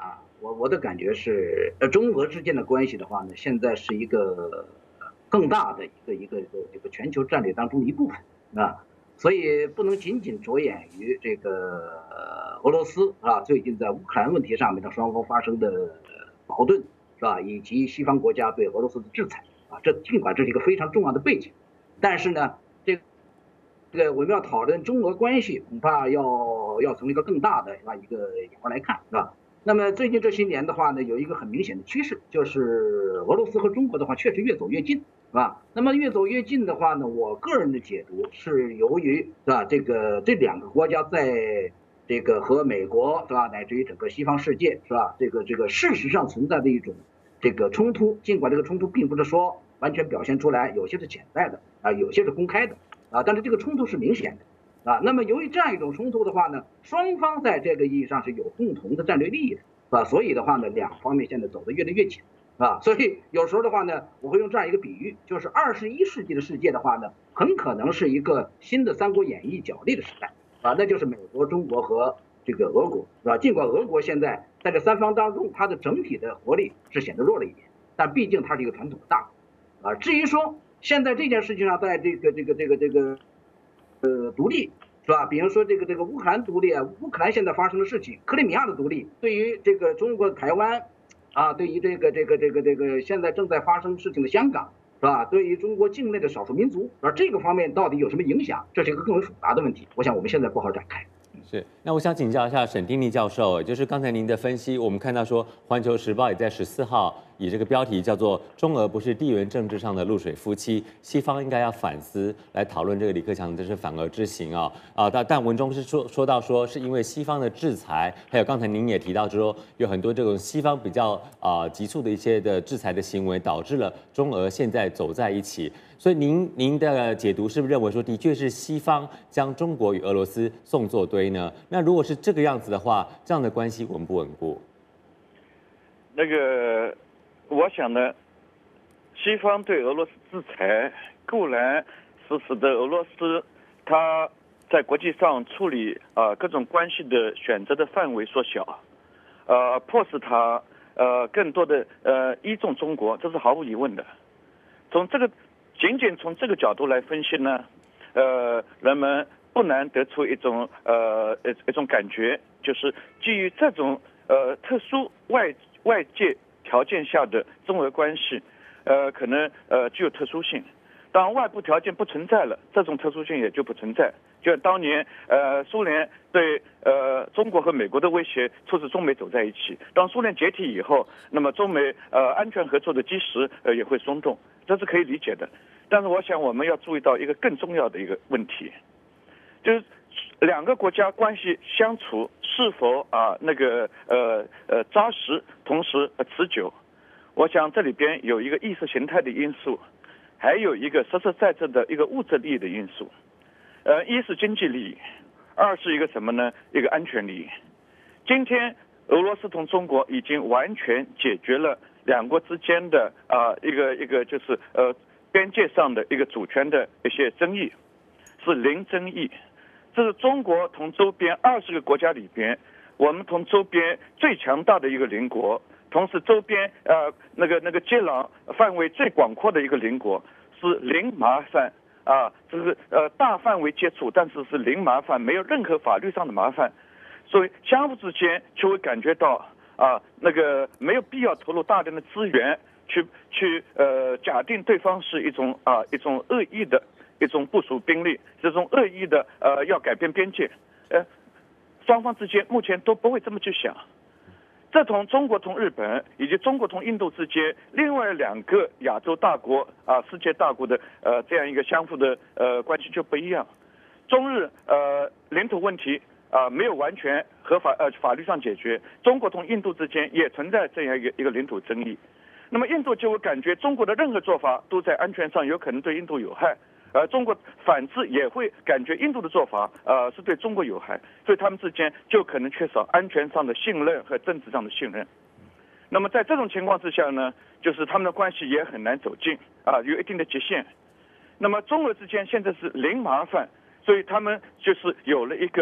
我我的感觉是，呃，中俄之间的关系的话呢，现在是一个更大的一个一个一个一个全球战略当中的一部分啊，所以不能仅仅着眼于这个俄罗斯啊，最近在乌克兰问题上面的双方发生的矛盾是吧，以及西方国家对俄罗斯的制裁啊，这尽管这是一个非常重要的背景，但是呢，这这个我们要讨论中俄关系，恐怕要要从一个更大的啊一个眼光来看是吧？那么最近这些年的话呢，有一个很明显的趋势，就是俄罗斯和中国的话确实越走越近，是吧？那么越走越近的话呢，我个人的解读是由于是吧，这个这两个国家在这个和美国是吧，乃至于整个西方世界是吧，这个这个事实上存在的一种这个冲突，尽管这个冲突并不是说完全表现出来，有些是潜在的啊，有些是公开的啊，但是这个冲突是明显的。啊，那么由于这样一种冲突的话呢，双方在这个意义上是有共同的战略利益的，是吧？所以的话呢，两方面现在走得越来越紧，啊，所以有时候的话呢，我会用这样一个比喻，就是二十一世纪的世界的话呢，很可能是一个新的《三国演义》角力的时代，啊，那就是美国、中国和这个俄国，是吧？尽管俄国现在在这三方当中，它的整体的活力是显得弱了一点，但毕竟它是一个传统的大国，啊，至于说现在这件事情上，在这个这个这个这个。呃，独立是吧？比如说这个这个乌克兰独立啊，乌克兰现在发生的事情，克里米亚的独立，对于这个中国台湾啊，对于这个这个这个这个现在正在发生事情的香港是吧？对于中国境内的少数民族，而这个方面到底有什么影响？这是一个更为复杂的问题，我想我们现在不好展开。 是，那我想请教一下沈丁力教授，就是刚才您的分析，我们看到说，《环球时报》也在十四号以这个标题叫做“中俄不是地缘政治上的露水夫妻，西方应该要反思”来讨论这个李克强这是反俄之行啊啊！但但文中是说说到说，是因为西方的制裁，还有刚才您也提到说，有很多这种西方比较啊、呃、急促的一些的制裁的行为，导致了中俄现在走在一起。所以您您的解读是不是认为说，的确是西方将中国与俄罗斯送作堆呢？那如果是这个样子的话，这样的关系稳不稳固？ 那个，我想呢，西方对俄罗斯制裁固然是使得俄罗斯它在国际上处理啊、呃、各种关系的选择的范围缩小，呃，迫使它呃更多的呃依重中国，这是毫无疑问的。从这个仅仅从这个角度来分析呢，呃，人们不难得出一种呃一一种感觉，就是基于这种呃特殊外外界条件下的中俄关系，呃，可能呃具有特殊性。当外部条件不存在了，这种特殊性也就不存在。就像当年呃苏联对呃中国和美国的威胁，促使中美走在一起。当苏联解体以后，那么中美呃安全合作的基石呃也会松动，这是可以理解的。但是我想我们要注意到一个更重要的一个问题，就是两个国家关系相处是否啊那个呃呃扎实，同时呃持久。我想这里边有一个意识形态的因素，还有一个实实在在的一个物质利益的因素。呃，一是经济利益，二是一个什么呢？一个安全利益。今天俄罗斯同中国已经完全解决了两国之间的啊、呃、一个一个就是呃边界上的一个主权的一些争议，是零争议。这是中国同周边二十个国家里边，我们同周边最强大的一个邻国，同时周边呃那个那个接壤范围最广阔的一个邻国，是零麻烦啊，这是呃大范围接触，但是是零麻烦，没有任何法律上的麻烦，所以相互之间就会感觉到啊那个没有必要投入大量的资源去去呃假定对方是一种啊一种恶意的一种部署兵力，这种恶意的呃要改变边界，呃双方之间目前都不会这么去想。这同中国同日本以及中国同印度之间另外两个亚洲大国啊世界大国的呃这样一个相互的呃关系就不一样。中日呃领土问题啊没有完全合法呃法律上解决，中国同印度之间也存在这样一个一个领土争议。那么印度就会感觉中国的任何做法都在安全上有可能对印度有害，而中国反之也会感觉印度的做法呃是对中国有害，所以他们之间就可能缺少安全上的信任和政治上的信任。那么在这种情况之下呢，就是他们的关系也很难走近啊，有一定的极限。那么中俄之间现在是零麻烦，所以他们就是有了一个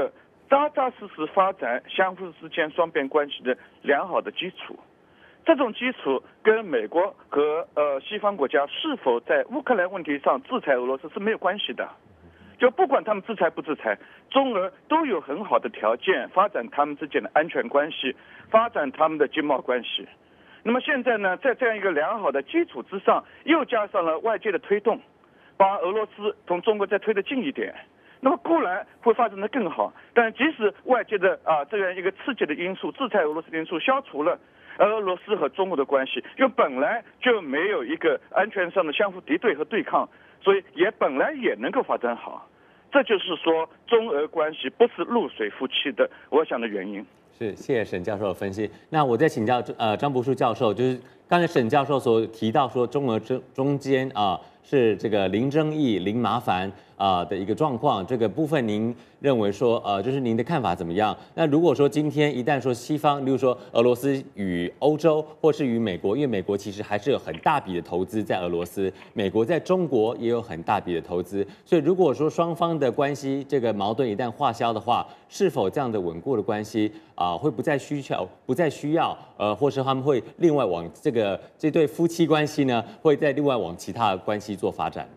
扎扎实实发展相互之间双边关系的良好的基础。这种基础跟美国和呃西方国家是否在乌克兰问题上制裁俄罗斯是没有关系的。就不管他们制裁不制裁，中俄都有很好的条件发展他们之间的安全关系，发展他们的经贸关系。那么现在呢，在这样一个良好的基础之上，又加上了外界的推动，把俄罗斯同中国再推得近一点，那么固然会发展得更好。但即使外界的啊这样一个刺激的因素，制裁俄罗斯的因素消除了，而俄罗斯和中国的关系又本来就没有一个安全上的相互敌对和对抗，所以也本来也能够发展好。这就是说中俄关系不是露水夫妻的，我想的原因。 是，谢谢沈教授的分析。那我再请教呃张博树教授，就是刚才沈教授所提到说中俄中中间啊、呃、是这个零争议、零麻烦啊、呃、的一个状况，这个部分您认为说呃就是您的看法怎么样？那如果说今天一旦说西方，例如说俄罗斯与欧洲或是与美国，因为美国其实还是有很大笔的投资在俄罗斯，美国在中国也有很大笔的投资，所以如果说双方的关系这个矛盾一旦化消的话，是否这样的稳固的关系啊、呃、会不再需要不再需要呃，或是他们会另外往这个这对夫妻关系呢，会再另外往其他的关系做发展呢？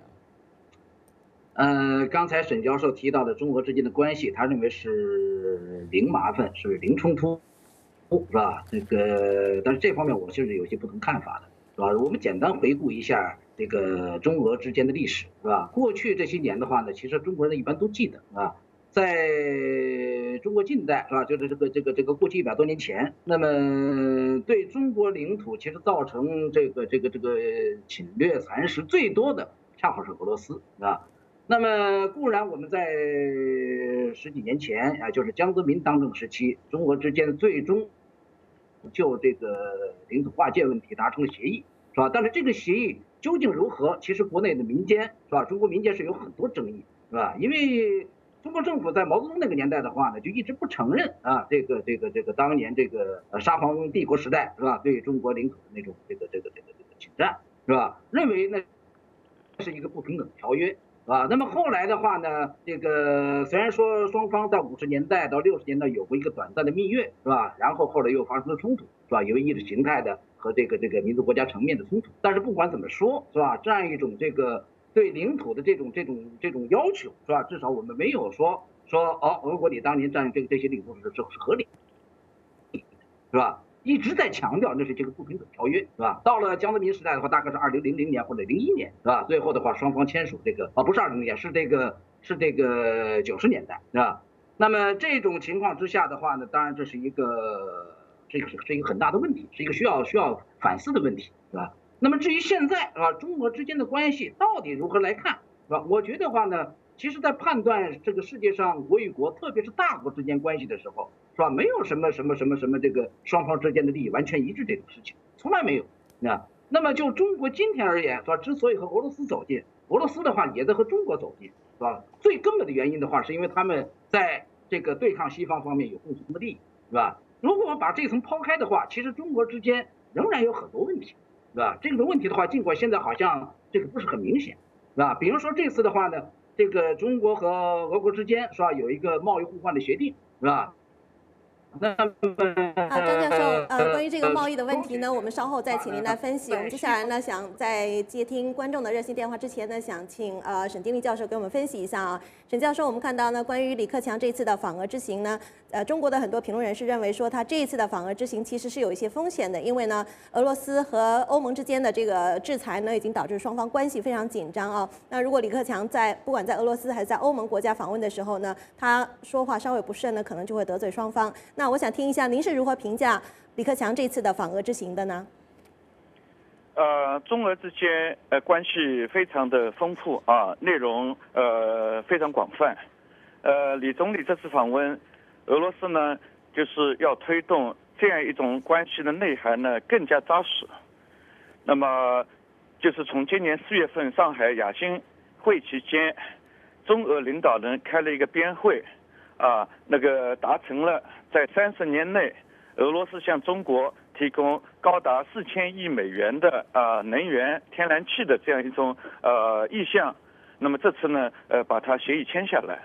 呃，刚才沈教授提到的中俄之间的关系，他认为是零麻烦，是零冲突，是吧？这个，但是这方面我是有些不同看法的，是吧？我们简单回顾一下这个中俄之间的历史，是吧？过去这些年的话呢，其实中国人一般都记得，啊，在中国近代，是吧？就是这个这个这个过去一百多年前，那么对中国领土其实造成这个这个这个侵略蚕食最多的，恰好是俄罗斯，啊。那么固然我们在十几年前啊，就是江泽民当政时期，中俄之间最终就这个领土划界问题达成了协议，是吧？但是这个协议究竟如何，其实国内的民间，是吧？中国民间是有很多争议，是吧？因为中国政府在毛泽东那个年代的话呢，就一直不承认啊，这个这个这个当年这个呃沙皇帝国时代，是吧？对中国领土的那种这个这个这个这个侵占，是吧？认为那是一个不平等条约。啊，那么后来的话呢，这个虽然说双方在五十年代到六十年代有过一个短暂的蜜月，是吧？然后后来又发生了冲突，是吧？由于意识形态的和这个这个民族国家层面的冲突，但是不管怎么说，是吧？这样一种这个对领土的这种这种这种要求，是吧？至少我们没有说说哦，俄国你当年占这个这些领土是是是合理，是吧？一直在强调那是这个不平等条约，是吧？到了江泽民时代的话，大概是二零零零年或者零一年，是吧？最后的话，双方签署这个啊，不是二零零年，是这个是这个九十年代，是吧？那么这种情况之下的话呢，当然这是一个这个是是一个很大的问题，是一个需要需要反思的问题，是吧？那么至于现在啊，中俄之间的关系到底如何来看，是吧？我觉得话呢，其实在判断这个世界上国与国，特别是大国之间关系的时候，是吧？没有什么什么什么什么这个双方之间的利益完全一致这种事情，从来没有。那那么就中国今天而言，是吧？之所以和俄罗斯走近，俄罗斯的话也在和中国走近，是吧？最根本的原因的话，是因为他们在这个对抗西方方面有共同的利益，是吧？如果我们把这层抛开的话，其实中国之间仍然有很多问题，是吧？这种问题的话，尽管现在好像这个不是很明显，是吧？比如说这次的话呢，这个中国和俄国之间是吧有一个贸易互换的协定，是吧？那么啊，张教授，呃，关于这个贸易的问题呢，我们稍后再请您来分析。我们接下来呢，想在接听观众的热线电话之前呢，想请呃沈丁力教授给我们分析一下啊。沈教授，我们看到呢，关于李克强这次的访俄之行呢，呃，中国的很多评论人士认为说，他这一次的访俄之行其实是有一些风险的，因为呢，俄罗斯和欧盟之间的这个制裁呢，已经导致双方关系非常紧张啊。那如果李克强在不管在俄罗斯还是在欧盟国家访问的时候呢，他说话稍微不慎呢，可能就会得罪双方。那我想听一下，您是如何评价李克强这次的访俄之行的呢？ 呃，中俄之间呃关系非常的丰富啊，内容呃非常广泛。呃，李总理这次访问俄罗斯呢，就是要推动这样一种关系的内涵呢更加扎实。那么，就是从今年四月份上海亚新会期间，中俄领导人开了一个边会，啊，那个达成了在三十年内，俄罗斯向中国提供高达四千亿美元的啊、呃、能源天然气的这样一种呃意向。那么这次呢，呃把它协议签下来。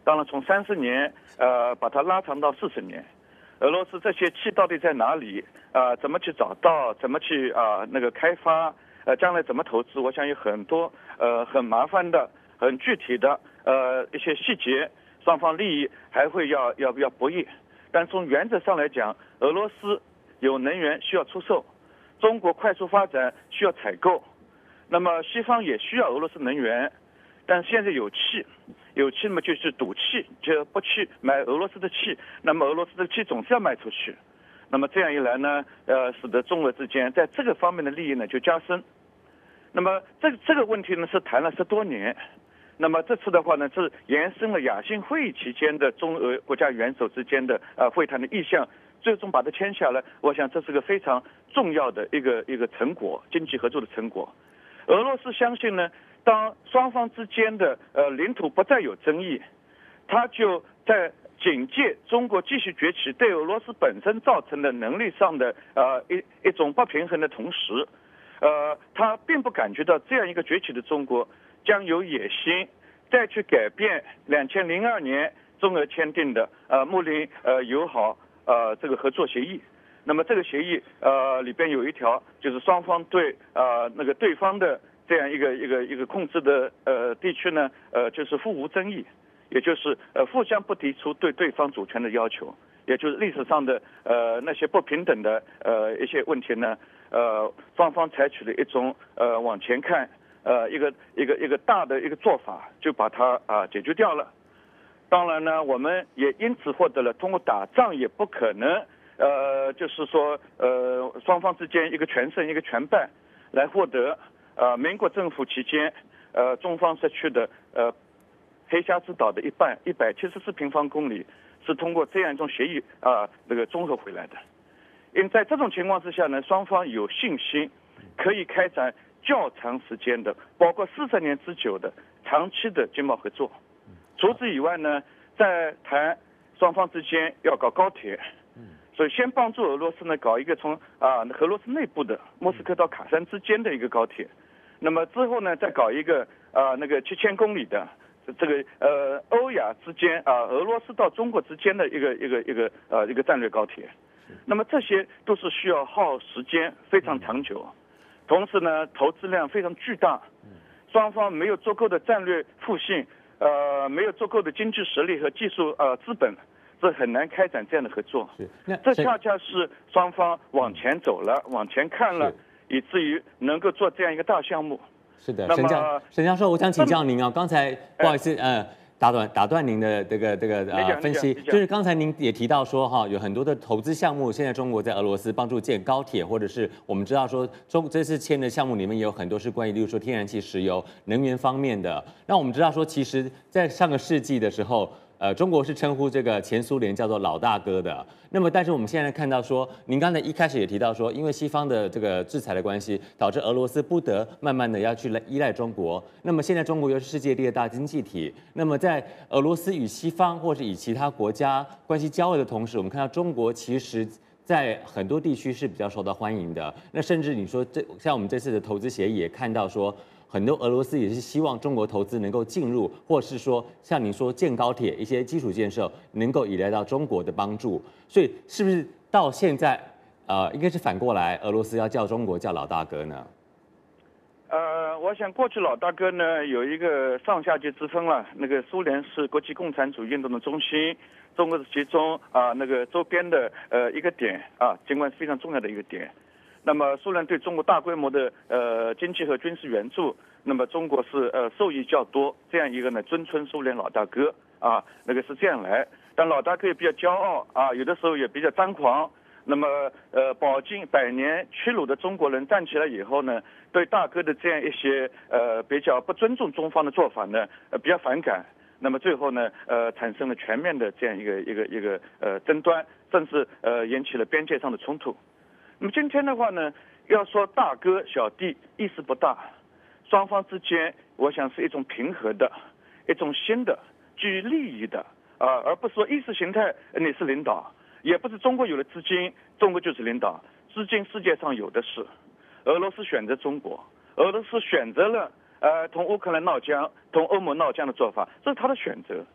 当然从三十年呃把它拉长到四十年。俄罗斯这些气到底在哪里？啊、呃，怎么去找到？怎么去啊、呃、那个开发？呃，将来怎么投资？我想有很多呃很麻烦的、很具体的呃一些细节，双方利益还会要要要博弈。但从原则上来讲，俄罗斯有能源需要出售，中国快速发展需要采购，那么西方也需要俄罗斯能源，但现在有气。有气，那么就是赌气，就不去买俄罗斯的气，那么俄罗斯的气总是要卖出去，那么这样一来呢，呃，使得中俄之间在这个方面的利益呢就加深。那么这这个问题呢是谈了十多年，那么这次的话呢是延伸了亚信会议期间的中俄国家元首之间的呃会谈的意向，最终把它签下来，我想这是个非常重要的一个一个成果，经济合作的成果。俄罗斯相信呢，当双方之间的呃领土不再有争议，他就在警戒中国继续崛起对俄罗斯本身造成的能力上的呃一一种不平衡的同时，呃，他并不感觉到这样一个崛起的中国将有野心再去改变两千零二年中俄签订的呃睦邻呃友好呃这个合作协议。那么这个协议呃里边有一条，就是双方对呃那个对方的这样一个一个一个控制的呃地区呢，呃就是互无争议，也就是呃互相不提出对对方主权的要求，也就是历史上的呃那些不平等的呃一些问题呢，呃双方采取了一种呃往前看呃一个一个一个大的一个做法，就把它啊、呃、解决掉了。当然呢，我们也因此获得了通过打仗也不可能。呃，就是说，呃，双方之间一个全胜一个全败，来获得呃民国政府期间呃中方失去的呃黑虾之岛的一半一百七十四平方公里，是通过这样一种协议啊、呃、那个综合回来的。因为在这种情况之下呢，双方有信心可以开展较长时间的，包括四十年之久的长期的经贸合作。除此以外呢，在谈双方之间要搞高铁。所以先帮助俄罗斯呢搞一个从啊俄罗斯内部的莫斯科到卡山之间的一个高铁，那么之后呢再搞一个啊那个七千公里的这个呃欧亚之间啊俄罗斯到中国之间的一个一个一个呃一个战略高铁，那么这些都是需要耗时间非常长久，同时呢投资量非常巨大，双方没有足够的战略互信，呃没有足够的经济实力和技术呃资本。是很难开展这样的合作，这恰恰是双方往前走了，往前看了，以至于能够做这样一个大项目。 是的，沈教沈教授，我想请教您啊，刚才不好意思，呃，打断打断您的这个这个呃分析，就是刚才您也提到说哈，有很多的投资项目，现在中国在俄罗斯帮助建高铁，或者是我们知道说中这次签的项目里面也有很多是关于，例如说天然气、石油、能源方面的。那我们知道说，其实在上个世纪的时候。呃，中国是称呼这个前苏联叫做老大哥的。那么，但是我们现在看到说，您刚才一开始也提到说，因为西方的这个制裁的关系，导致俄罗斯不得慢慢的要去依赖中国。那么现在中国又是世界第二大经济体。那么在俄罗斯与西方或是与其他国家关系交恶的同时，我们看到中国其实在很多地区是比较受到欢迎的。那甚至你说这像我们这次的投资协议也看到说。很多俄罗斯也是希望中国投资能够进入，或是说像您说建高铁一些基础建设能够依赖到中国的帮助，所以是不是到现在呃应该是反过来，俄罗斯要叫中国叫老大哥呢？ 呃，我想过去老大哥呢有一个上下级之分了，那个苏联是国际共产主义运动的中心，中国是其中啊、呃、那个周边的呃一个点啊，尽管是非常重要的一个点。那么苏联对中国大规模的呃经济和军事援助，那么中国是呃受益较多，这样一个呢尊称苏联老大哥啊，那个是这样来。但老大哥也比较骄傲啊，有的时候也比较张狂。那么呃饱经百年屈辱的中国人站起来以后呢，对大哥的这样一些呃比较不尊重中方的做法呢，呃比较反感。那么最后呢，呃产生了全面的这样一个一个一个呃争端，甚至呃引起了边界上的冲突。那么今天的话呢，要说大哥小弟意思不大，双方之间我想是一种平和的，一种新的基于利益的啊、呃，而不是说意识形态你是领导，也不是中国有了资金，中国就是领导，资金世界上有的是。俄罗斯选择中国，俄罗斯选择了呃同乌克兰闹僵、同欧盟闹僵的做法，这是他的选择。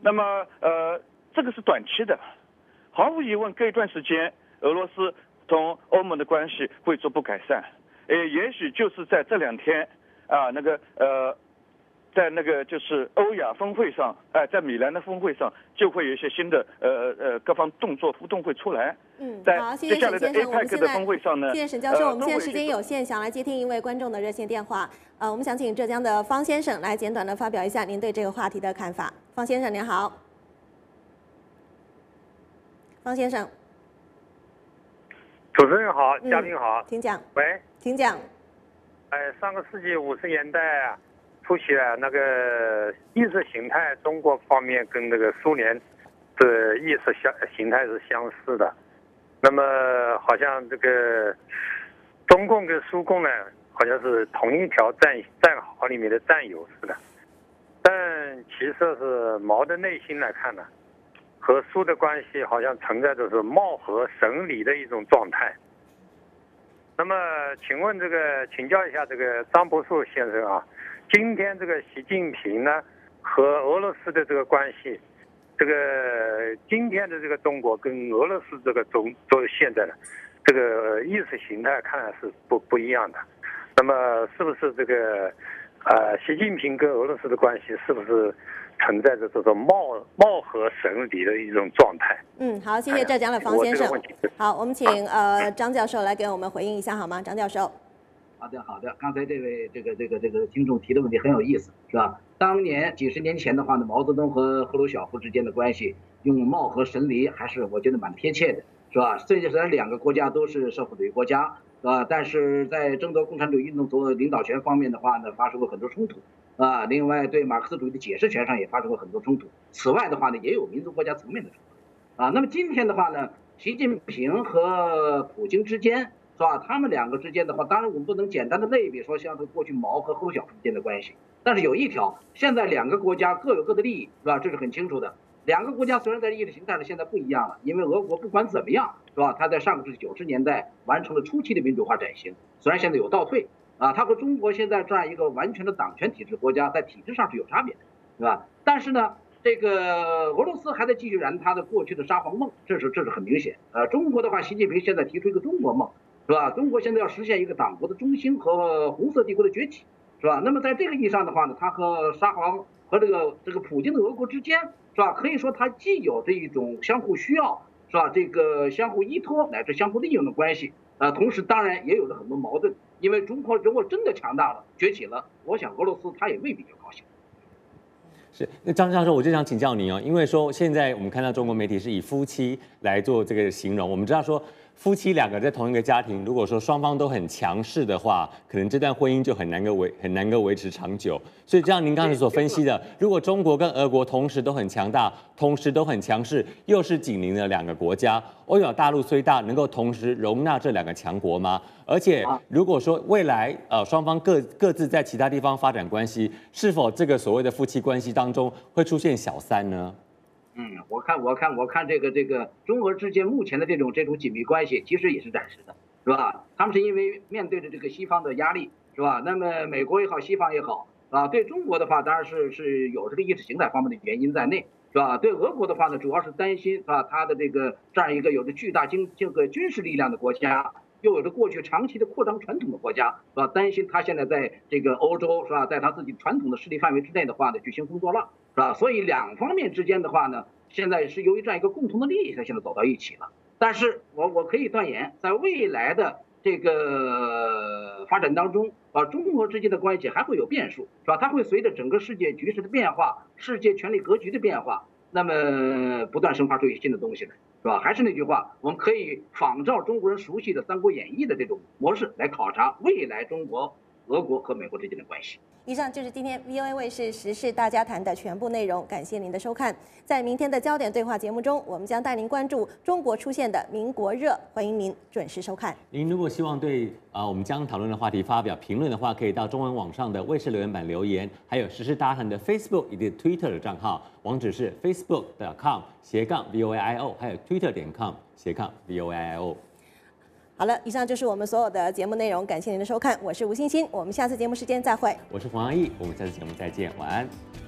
那么呃，这个是短期的，毫无疑问，隔一段时间，俄罗斯同欧盟的关系会逐步改善。呃，也许就是在这两天啊，那个呃。在那个就是欧亚峰会上，哎、呃，在米兰的峰会上，就会有一些新的呃呃各方动作浮动会出来。 嗯， 在好，谢谢沈先生。我们现在谢谢沈教授，我们现在时间有限，想来接听一位观众的热线电话。呃，我们想请浙江的方先生来简短的发表一下您对这个话题的看法。方先生您好。方先生。 主持人好，嘉宾好， 嗯、请讲。 喂， 请讲。 哎，上个世纪五十年代啊。出现了那个意识形态，中国方面跟那个苏联的意识相形态是相似的。那么好像这个中共跟苏共呢，好像是同一条战战壕里面的战友似的。但其实是毛的内心来看呢，和苏的关系好像存在着是貌合神离的一种状态。那么请问这个请教一下这个张伯树先生啊。今天这个习近平呢和俄罗斯的这个关系，这个今天的这个中国跟俄罗斯这个中都现在的这个意识形态看来是不不一样的。那么是不是这个呃习近平跟俄罗斯的关系是不是存在着这种貌貌合神离的一种状态？ 嗯，好，谢谢浙江的方先生。好，我们请呃张教授来给我们回应一下好吗？张教授。 好的，好的。刚才这位这个这个这个听众提的问题很有意思，是吧？当年几十年前的话呢，毛泽东和赫鲁晓夫之间的关系，用貌合神离，还是我觉得蛮贴切的，是吧？虽然两个国家都是社会主义国家，是吧？但是在争夺共产主义运动所领导权方面的话呢，发生过很多冲突，啊，另外对马克思主义的解释权上也发生过很多冲突。此外的话呢，也有民族国家层面的冲突，啊，那么今天的话呢，习近平和普京之间。是吧？他们两个之间的话，当然我们不能简单的类比说像是过去毛和赫鲁晓夫之间的关系，但是有一条，现在两个国家各有各的利益，是吧？这是很清楚的。两个国家虽然在意识形态上现在不一样了，因为俄国不管怎么样，是吧？它在上个世纪九十年代完成了初期的民主化转型，虽然现在有倒退啊，它和中国现在这样一个完全的党权体制国家在体制上是有差别的，是吧？但是呢，这个俄罗斯还在继续燃它的过去的沙皇梦，这是这是很明显。呃，中国的话，习近平现在提出一个中国梦。是吧？中国现在要实现一个党国的中兴和红色帝国的崛起，是吧？那么在这个意义上的话呢，它和沙皇和这个这个普京的俄国之间，是吧？可以说它既有这一种相互需要，是吧？这个相互依托乃至相互利用的关系，呃，同时当然也有着很多矛盾，因为中国如果真的强大了、崛起了，我想俄罗斯他也未必就高兴。 是，那张教授，我就想请教您哦，因为说现在我们看到中国媒体是以夫妻来做这个形容，我们知道说。夫妻两个在同一个家庭，如果说双方都很强势的话，可能这段婚姻就很难够维很难够维持长久。所以，就像您刚才所分析的，如果中国跟俄国同时都很强大，同时都很强势，又是紧邻的两个国家，欧亚大陆虽大，能够同时容纳这两个强国吗？而且，如果说未来呃双方各各自在其他地方发展关系，是否这个所谓的夫妻关系当中会出现小三呢？ 嗯，我看我看我看这个这个中俄之间目前的这种这种紧密关系，其实也是暂时的，是吧？他们是因为面对着这个西方的压力，是吧？那么美国也好，西方也好，啊，对中国的话当然是是有这个意识形态方面的原因在内，是吧？对俄国的话呢，主要是担心，是吧？它的这个这样一个有着巨大经这个军事力量的国家。又有着过去长期的扩张传统的国家，是吧？担心他现在在这个欧洲，是吧？在他自己传统的势力范围之内的话呢，举行工作浪，是吧？所以两方面之间的话呢，现在是由于这样一个共同的利益，才现在走到一起了。但是我我可以断言，在未来的这个发展当中，啊，中俄之间的关系还会有变数，是吧？它会随着整个世界局势的变化、世界权力格局的变化，那么不断生发出一些新的东西来。是吧？还是那句话，我们可以仿照中国人熟悉的《三国演义》的这种模式来考察未来中国、俄国和美国之间的关系。 以上就是今天 V O A 卫视时事大家谈的全部内容，感谢您的收看。在明天的焦点对话节目中，我们将带您关注中国出现的民国热，欢迎您准时收看。 您如果希望对啊、呃、我们将讨论的话题发表评论的话，可以到中文网上的卫视留言板留言，还有时事大家谈的 Facebook 以及 Twitter 的账号，网址是 facebook 点 com 斜杠 V O A I O， 还有 Twitter 点 com 斜杠 V O A I O。 好了，以上就是我们所有的节目内容，感谢您的收看，我是吴欣欣，我们下次节目时间再会。 我是黄洋毅，我们下次节目再见，晚安。